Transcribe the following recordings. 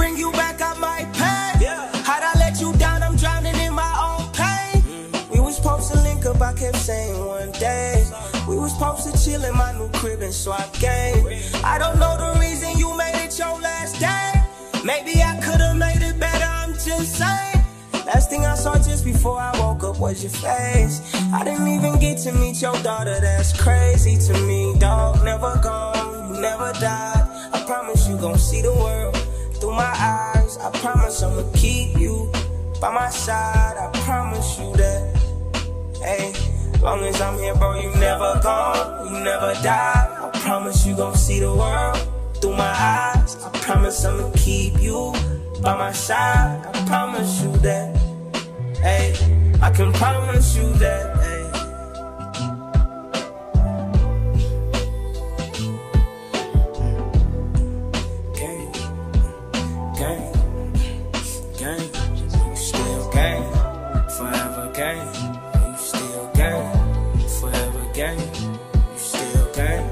bring you back, I might pay. How'd I let you down? I'm drowning in my own pain. We was supposed to link up, I kept saying one day. We was supposed to chill in my new crib and swap game. I don't know the reason you made it your last day. Maybe I could've made it better, I'm just saying. Last thing I saw just before I woke up was your face. I didn't even get to meet your daughter, that's crazy to me, dog. Never gone, you never died. I promise you gon' see the world through my eyes. I promise I'ma keep you by my side. I promise you that, hey. Long as I'm here, bro, you never gone, you never died. I promise you gon' see the world through my eyes. I promise I'ma keep you by my side. I promise you that, hey. I can promise you that, hey. Gang, gang, gang, you still gang, forever gang. You still gang, forever gang. You still gang.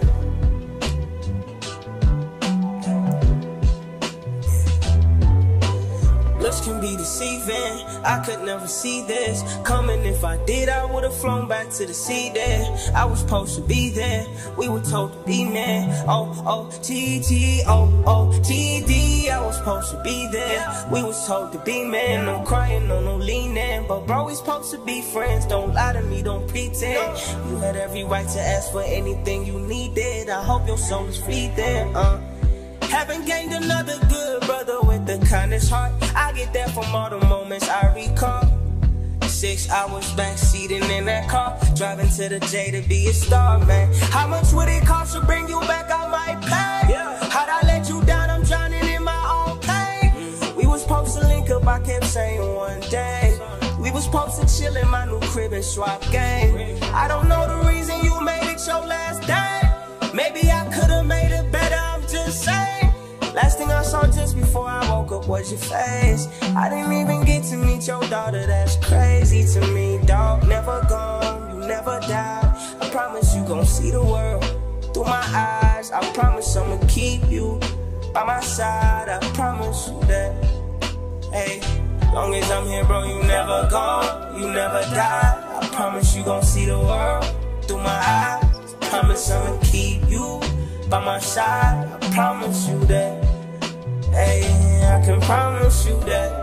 Looks can be deceiving, I could never see this coming. If I did, I would've flown back to the sea there. I was supposed to be there, we were told to be man. O-O-T-T, O-O-T-D, I was supposed to be there. We was told to be man, no crying, no leaning. But bro, we supposed to be friends, don't lie to me, don't pretend. You had every right to ask for anything you needed. I hope your soul is free there, Haven't gained another good brother with the kindest heart. I get that from all the moments I recall. 6 hours backseating in that car, driving to the J to be a star, man. How much would it cost to bring you back? I might pay. How'd I let you down? I'm drowning in my own pain. We was supposed to link up, I kept saying one day. We was supposed to chill in my new crib and swap game. I don't know the reason you made it your last day. Maybe I could've made it better, I'm just saying. Last thing I saw just before I woke up was your face. I didn't even get to meet your daughter, that's crazy to me, dog. Never gone, you never died. I promise you gon' see the world through my eyes. I promise I'ma keep you by my side. I promise you that, hey. Long as I'm here, bro, you never gone, you never died. I promise you gon' see the world through my eyes. I promise I'ma keep you by my side. I promise you that, hey, I can promise you that,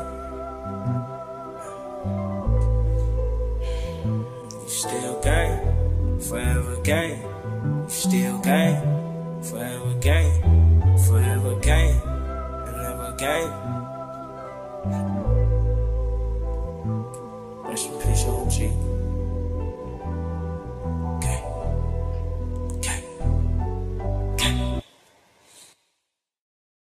hey. You still gang, forever gang. You still gang, forever.